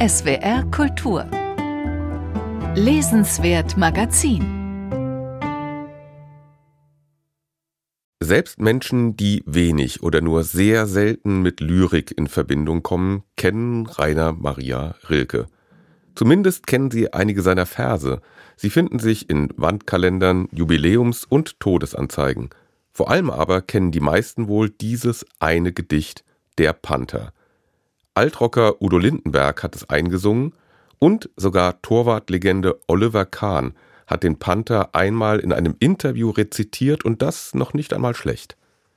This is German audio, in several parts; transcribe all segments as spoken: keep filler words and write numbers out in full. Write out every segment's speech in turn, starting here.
S W R Kultur. Lesenswert Magazin. Selbst Menschen, die wenig oder nur sehr selten mit Lyrik in Verbindung kommen, kennen Rainer Maria Rilke. Zumindest kennen sie einige seiner Verse. Sie finden sich in Wandkalendern, Jubiläums- und Todesanzeigen. Vor allem aber kennen die meisten wohl dieses eine Gedicht, Der Panther. Altrocker Udo Lindenberg hat es eingesungen und sogar Torwartlegende Oliver Kahn hat den Panther einmal in einem Interview rezitiert und das noch nicht einmal schlecht.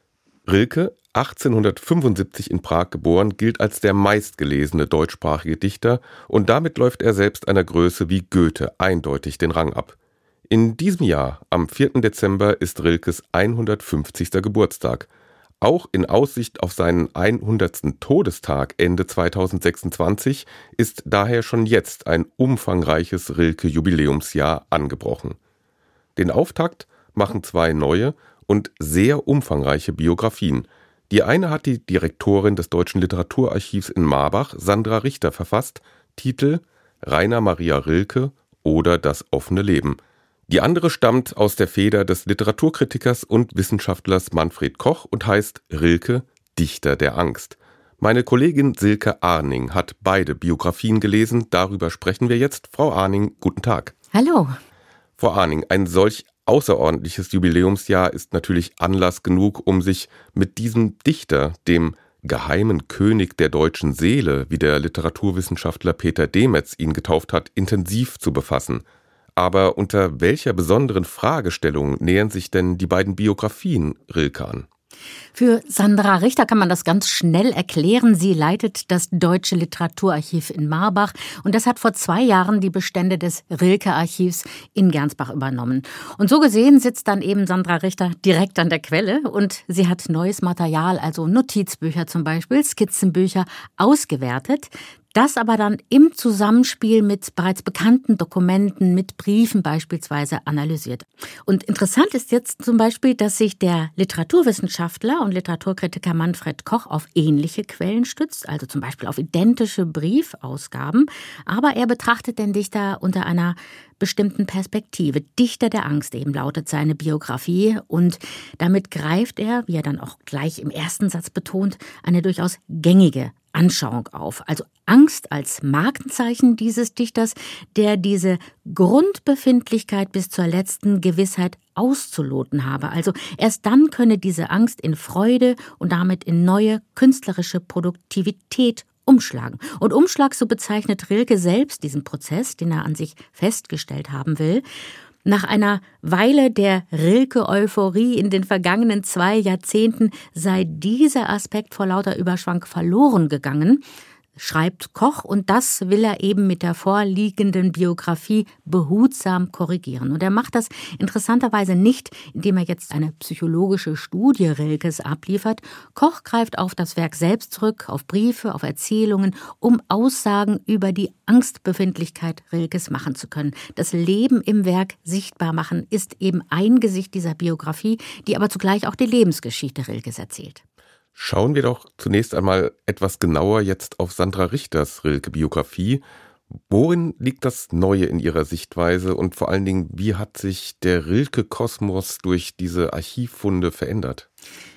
Rilke, achtzehnhundertfünfundsiebzig in Prag geboren, gilt als der meistgelesene deutschsprachige Dichter und damit läuft er selbst einer Größe wie Goethe eindeutig den Rang ab. In diesem Jahr, am vierten Dezember, ist Rilkes hundertfünfzigster Geburtstag. Auch in Aussicht auf seinen hundertsten Todestag Ende zweitausendsechsundzwanzig ist daher schon jetzt ein umfangreiches Rilke-Jubiläumsjahr angebrochen. Den Auftakt machen zwei neue und sehr umfangreiche Biografien. Die eine hat die Direktorin des Deutschen Literaturarchivs in Marbach, Sandra Richter, verfasst, Titel Rainer Maria Rilke oder Das offene Leben. Die andere stammt aus der Feder des Literaturkritikers und Wissenschaftlers Manfred Koch und heißt Rilke, Dichter der Angst. Meine Kollegin Silke Arning hat beide Biografien gelesen, darüber sprechen wir jetzt. Frau Arning, guten Tag. Hallo. Frau Arning, ein solch außerordentliches Jubiläumsjahr ist natürlich Anlass genug, um sich mit diesem Dichter, dem geheimen König der deutschen Seele, wie der Literaturwissenschaftler Peter Demetz ihn getauft hat, intensiv zu befassen. Aber unter welcher besonderen Fragestellung nähern sich denn die beiden Biografien Rilke an? Für Sandra Richter kann man das ganz schnell erklären. Sie leitet das Deutsche Literaturarchiv in Marbach und das hat vor zwei Jahren die Bestände des Rilke-Archivs in Gernsbach übernommen. Und so gesehen sitzt dann eben Sandra Richter direkt an der Quelle und sie hat neues Material, also Notizbücher zum Beispiel, Skizzenbücher, ausgewertet. Das aber dann im Zusammenspiel mit bereits bekannten Dokumenten, mit Briefen beispielsweise analysiert. Und interessant ist jetzt zum Beispiel, dass sich der Literaturwissenschaftler und Literaturkritiker Manfred Koch auf ähnliche Quellen stützt, also zum Beispiel auf identische Briefausgaben. Aber er betrachtet den Dichter unter einer bestimmten Perspektive. Dichter der Angst eben lautet seine Biografie und damit greift er, wie er dann auch gleich im ersten Satz betont, eine durchaus gängige Anschauung auf. Also Angst als Markenzeichen dieses Dichters, der diese Grundbefindlichkeit bis zur letzten Gewissheit auszuloten habe. Also erst dann könne diese Angst in Freude und damit in neue künstlerische Produktivität umschlagen. Und Umschlag, so bezeichnet Rilke selbst diesen Prozess, den er an sich festgestellt haben will. Nach einer Weile der Rilke-Euphorie in den vergangenen zwei Jahrzehnten sei dieser Aspekt vor lauter Überschwang verloren gegangen, schreibt Koch, und das will er eben mit der vorliegenden Biografie behutsam korrigieren. Und er macht das interessanterweise nicht, indem er jetzt eine psychologische Studie Rilkes abliefert. Koch greift auf das Werk selbst zurück, auf Briefe, auf Erzählungen, um Aussagen über die Angstbefindlichkeit Rilkes machen zu können. Das Leben im Werk sichtbar machen ist eben ein Gesicht dieser Biografie, die aber zugleich auch die Lebensgeschichte Rilkes erzählt. Schauen wir doch zunächst einmal etwas genauer jetzt auf Sandra Richters Rilke-Biografie. Worin liegt das Neue in ihrer Sichtweise und vor allen Dingen, wie hat sich der Rilke-Kosmos durch diese Archivfunde verändert?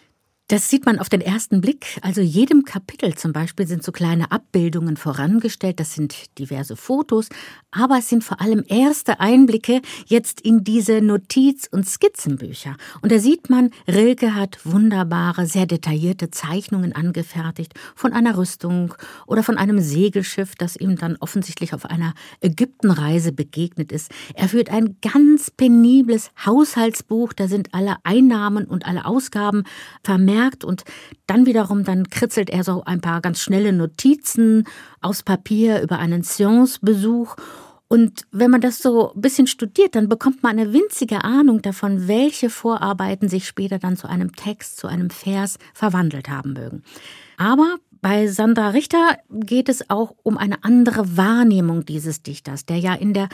Das sieht man auf den ersten Blick. Also jedem Kapitel zum Beispiel sind so kleine Abbildungen vorangestellt. Das sind diverse Fotos, aber es sind vor allem erste Einblicke jetzt in diese Notiz- und Skizzenbücher. Und da sieht man, Rilke hat wunderbare, sehr detaillierte Zeichnungen angefertigt von einer Rüstung oder von einem Segelschiff, das ihm dann offensichtlich auf einer Ägyptenreise begegnet ist. Er führt ein ganz penibles Haushaltsbuch, da sind alle Einnahmen und alle Ausgaben vermerkt. Und dann wiederum, dann kritzelt er so ein paar ganz schnelle Notizen aufs Papier über einen Seancebesuch. Und wenn man das so ein bisschen studiert, dann bekommt man eine winzige Ahnung davon, welche Vorarbeiten sich später dann zu einem Text, zu einem Vers verwandelt haben mögen. Aber bei Sandra Richter geht es auch um eine andere Wahrnehmung dieses Dichters, der ja in der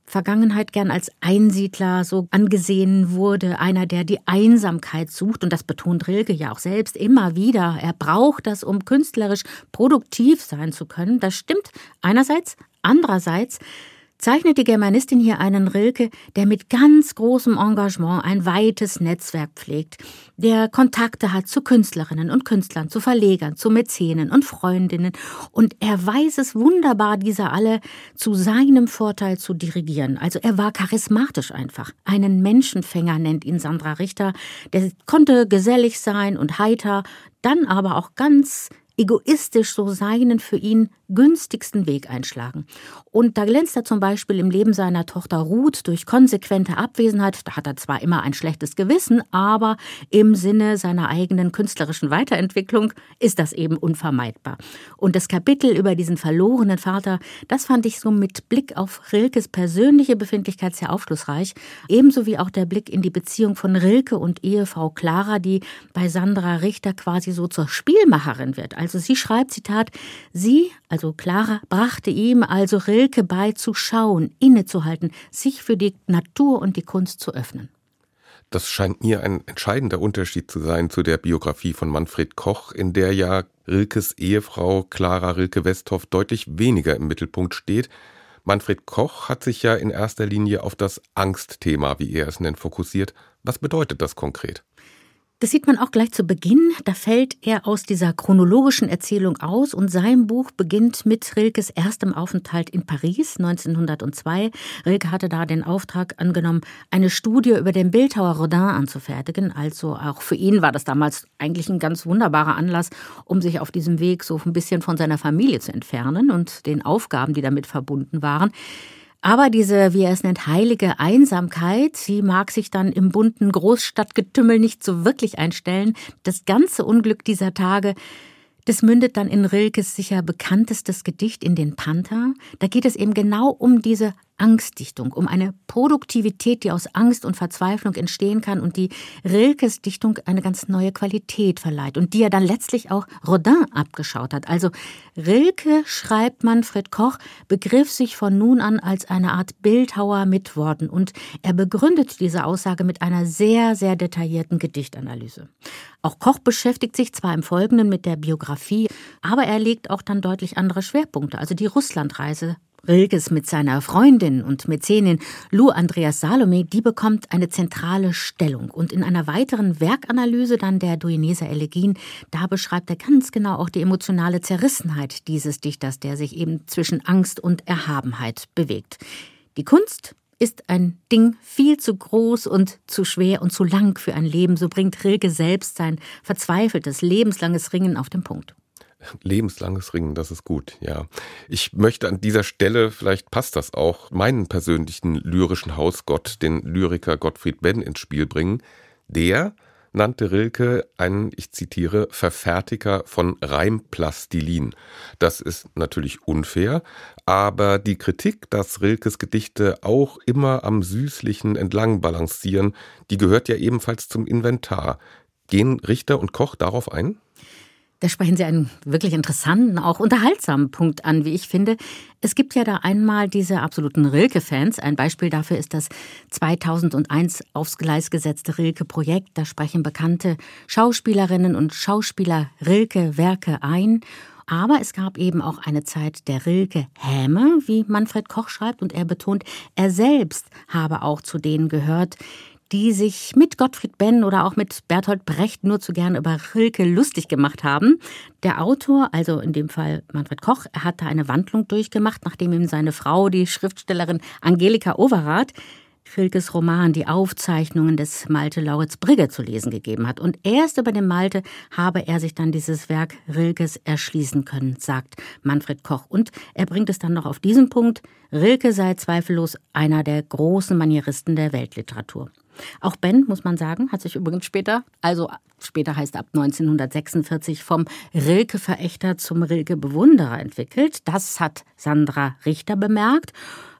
Vergangenheit gern als Einsiedler so angesehen wurde, einer, der die Einsamkeit sucht. Und das betont Rilke ja auch selbst immer wieder. Er braucht das, um künstlerisch produktiv sein zu können. Das stimmt einerseits. Andererseits zeichnet die Germanistin hier einen Rilke, der mit ganz großem Engagement ein weites Netzwerk pflegt, der Kontakte hat zu Künstlerinnen und Künstlern, zu Verlegern, zu Mäzenen und Freundinnen. Und er weiß es wunderbar, diese alle zu seinem Vorteil zu dirigieren. Also er war charismatisch einfach. Einen Menschenfänger nennt ihn Sandra Richter. Der konnte gesellig sein und heiter, dann aber auch ganz egoistisch so seinen für ihn günstigsten Weg einschlagen. Und da glänzt er zum Beispiel im Leben seiner Tochter Ruth durch konsequente Abwesenheit. Da hat er zwar immer ein schlechtes Gewissen, aber im Sinne seiner eigenen künstlerischen Weiterentwicklung ist das eben unvermeidbar. Und das Kapitel über diesen verlorenen Vater, das fand ich so mit Blick auf Rilkes persönliche Befindlichkeit sehr aufschlussreich. Ebenso wie auch der Blick in die Beziehung von Rilke und Ehefrau Clara, die bei Sandra Richter quasi so zur Spielmacherin wird. Also sie schreibt, Zitat, sie, also Clara, brachte ihm, also Rilke, bei zu schauen, innezuhalten, sich für die Natur und die Kunst zu öffnen. Das scheint mir ein entscheidender Unterschied zu sein zu der Biografie von Manfred Koch, in der ja Rilkes Ehefrau Clara Rilke-Westhoff deutlich weniger im Mittelpunkt steht. Manfred Koch hat sich ja in erster Linie auf das Angstthema, wie er es nennt, fokussiert. Was bedeutet das konkret? Das sieht man auch gleich zu Beginn. Da fällt er aus dieser chronologischen Erzählung aus und sein Buch beginnt mit Rilkes erstem Aufenthalt in Paris neunzehnhundertzwei. Rilke hatte da den Auftrag angenommen, eine Studie über den Bildhauer Rodin anzufertigen. Also auch für ihn war das damals eigentlich ein ganz wunderbarer Anlass, um sich auf diesem Weg so ein bisschen von seiner Familie zu entfernen und den Aufgaben, die damit verbunden waren. Aber diese, wie er es nennt, heilige Einsamkeit, sie mag sich dann im bunten Großstadtgetümmel nicht so wirklich einstellen. Das ganze Unglück dieser Tage, das mündet dann in Rilkes sicher bekanntestes Gedicht, in den Panther. Da geht es eben genau um diese Angstdichtung, um eine Produktivität, die aus Angst und Verzweiflung entstehen kann und die Rilkes Dichtung eine ganz neue Qualität verleiht und die er dann letztlich auch Rodin abgeschaut hat. Also Rilke, schreibt Manfred Koch, begriff sich von nun an als eine Art Bildhauer mit Worten und er begründet diese Aussage mit einer sehr, sehr detaillierten Gedichtanalyse. Auch Koch beschäftigt sich zwar im Folgenden mit der Biografie, aber er legt auch dann deutlich andere Schwerpunkte, also die Russlandreise Rilkes mit seiner Freundin und Mäzenin Lou Andreas Salome, die bekommt eine zentrale Stellung. Und in einer weiteren Werkanalyse dann der Duineser Elegien, da beschreibt er ganz genau auch die emotionale Zerrissenheit dieses Dichters, der sich eben zwischen Angst und Erhabenheit bewegt. Die Kunst ist ein Ding viel zu groß und zu schwer und zu lang für ein Leben. So bringt Rilke selbst sein verzweifeltes, lebenslanges Ringen auf den Punkt. Lebenslanges Ringen, das ist gut, ja. Ich möchte an dieser Stelle, vielleicht passt das auch, meinen persönlichen lyrischen Hausgott, den Lyriker Gottfried Benn, ins Spiel bringen. Der nannte Rilke einen, ich zitiere, Verfertiger von Reimplastilin. Das ist natürlich unfair, aber die Kritik, dass Rilkes Gedichte auch immer am Süßlichen entlang balancieren, die gehört ja ebenfalls zum Inventar. Gehen Richter und Koch darauf ein? Da sprechen Sie einen wirklich interessanten, auch unterhaltsamen Punkt an, wie ich finde. Es gibt ja da einmal diese absoluten Rilke-Fans. Ein Beispiel dafür ist das zweitausendeins aufs Gleis gesetzte Rilke-Projekt. Da sprechen bekannte Schauspielerinnen und Schauspieler Rilke-Werke ein. Aber es gab eben auch eine Zeit der Rilke-Häme, wie Manfred Koch schreibt. Und er betont, er selbst habe auch zu denen gehört, die sich mit Gottfried Benn oder auch mit Bertolt Brecht nur zu gern über Rilke lustig gemacht haben. Der Autor, also in dem Fall Manfred Koch, er hat da eine Wandlung durchgemacht, nachdem ihm seine Frau, die Schriftstellerin Angelika Overath, Rilkes Roman Die Aufzeichnungen des Malte Lauritz Brigge zu lesen gegeben hat. Und erst über den Malte habe er sich dann dieses Werk Rilkes erschließen können, sagt Manfred Koch. Und er bringt es dann noch auf diesen Punkt, Rilke sei zweifellos einer der großen Manieristen der Weltliteratur. Auch Benn, muss man sagen, hat sich übrigens später, also später heißt ab neunzehnhundertsechsundvierzig, vom Rilke-Verächter zum Rilke-Bewunderer entwickelt. Das hat Sandra Richter bemerkt.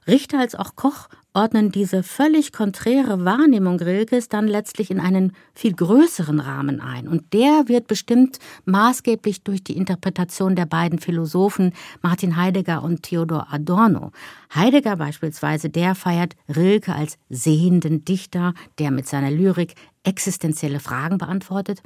Richter als auch Koch ordnen diese völlig konträre Wahrnehmung Rilkes dann letztlich in einen viel größeren Rahmen ein. Und der wird bestimmt maßgeblich durch die Interpretation der beiden Philosophen Martin Heidegger und Theodor Adorno. Heidegger beispielsweise, der feiert Rilke als sehenden Dichter, der mit seiner Lyrik existenzielle Fragen beantwortet.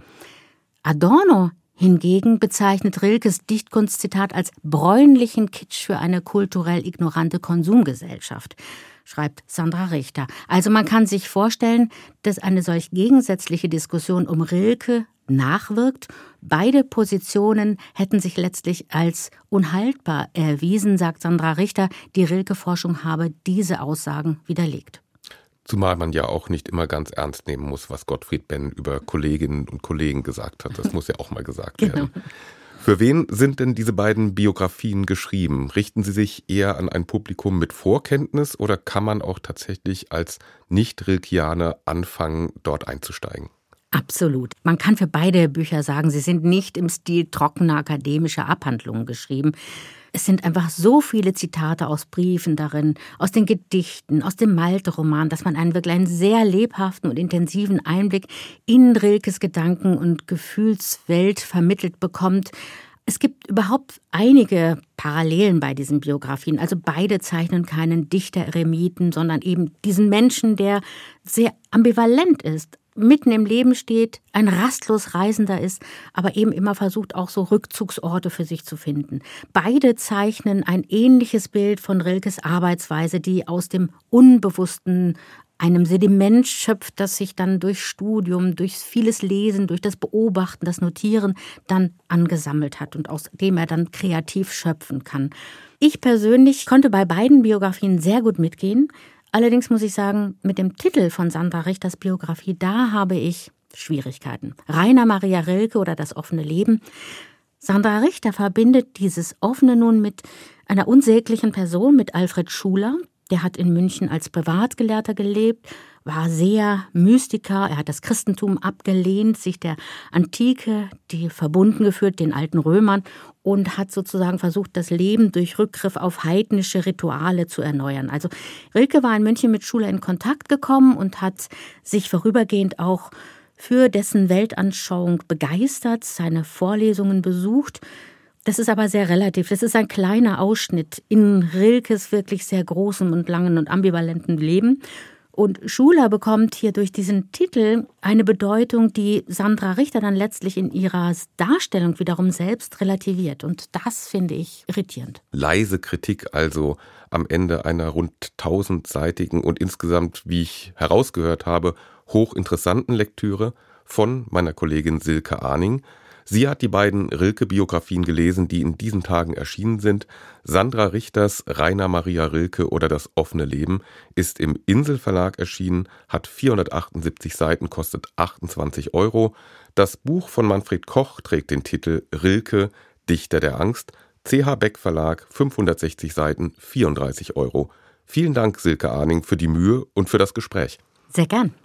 Adorno hingegen bezeichnet Rilkes Dichtkunstzitat als bräunlichen Kitsch für eine kulturell ignorante Konsumgesellschaft, schreibt Sandra Richter. Also man kann sich vorstellen, dass eine solch gegensätzliche Diskussion um Rilke nachwirkt. Beide Positionen hätten sich letztlich als unhaltbar erwiesen, sagt Sandra Richter. Die Rilke-Forschung habe diese Aussagen widerlegt. Zumal man ja auch nicht immer ganz ernst nehmen muss, was Gottfried Benn über Kolleginnen und Kollegen gesagt hat. Das muss ja auch mal gesagt genau. werden. Für wen sind denn diese beiden Biografien geschrieben? Richten sie sich eher an ein Publikum mit Vorkenntnis oder kann man auch tatsächlich als Nicht-Rilkianer anfangen, dort einzusteigen? Absolut. Man kann für beide Bücher sagen, sie sind nicht im Stil trockener akademischer Abhandlungen geschrieben. Es sind einfach so viele Zitate aus Briefen darin, aus den Gedichten, aus dem Malte-Roman, dass man einen wirklich einen sehr lebhaften und intensiven Einblick in Rilkes Gedanken- und Gefühlswelt vermittelt bekommt. Es gibt überhaupt einige Parallelen bei diesen Biografien. Also beide zeichnen keinen Dichter-Eremiten, sondern eben diesen Menschen, der sehr ambivalent ist, mitten im Leben steht, ein rastlos Reisender ist, aber eben immer versucht, auch so Rückzugsorte für sich zu finden. Beide zeichnen ein ähnliches Bild von Rilkes Arbeitsweise, die aus dem Unbewussten, einem Sediment schöpft, das sich dann durch Studium, durch vieles Lesen, durch das Beobachten, das Notieren dann angesammelt hat und aus dem er dann kreativ schöpfen kann. Ich persönlich konnte bei beiden Biografien sehr gut mitgehen. Allerdings muss ich sagen, mit dem Titel von Sandra Richters Biografie, da habe ich Schwierigkeiten. Rainer Maria Rilke oder Das offene Leben. Sandra Richter verbindet dieses Offene nun mit einer unsäglichen Person, mit Alfred Schuler. Der hat in München als Privatgelehrter gelebt, war sehr Mystiker. Er hat das Christentum abgelehnt, sich der Antike, die verbunden geführt, den alten Römern, und hat sozusagen versucht, das Leben durch Rückgriff auf heidnische Rituale zu erneuern. Also Rilke war in München mit Schuler in Kontakt gekommen und hat sich vorübergehend auch für dessen Weltanschauung begeistert, seine Vorlesungen besucht. Das ist aber sehr relativ. Das ist ein kleiner Ausschnitt in Rilkes wirklich sehr großem und langen und ambivalenten Leben. Und Schuler bekommt hier durch diesen Titel eine Bedeutung, die Sandra Richter dann letztlich in ihrer Darstellung wiederum selbst relativiert. Und das finde ich irritierend. Leise Kritik also am Ende einer rund tausendseitigen und insgesamt, wie ich herausgehört habe, hochinteressanten Lektüre von meiner Kollegin Silke Arning. Sie hat die beiden Rilke-Biografien gelesen, die in diesen Tagen erschienen sind. Sandra Richters Rainer Maria Rilke oder Das offene Leben ist im Insel-Verlag erschienen, hat vierhundertachtundsiebzig Seiten, kostet achtundzwanzig Euro. Das Buch von Manfred Koch trägt den Titel Rilke, Dichter der Angst. C H Beck Verlag, fünfhundertsechzig Seiten, vierunddreißig Euro. Vielen Dank, Silke Arning, für die Mühe und für das Gespräch. Sehr gern.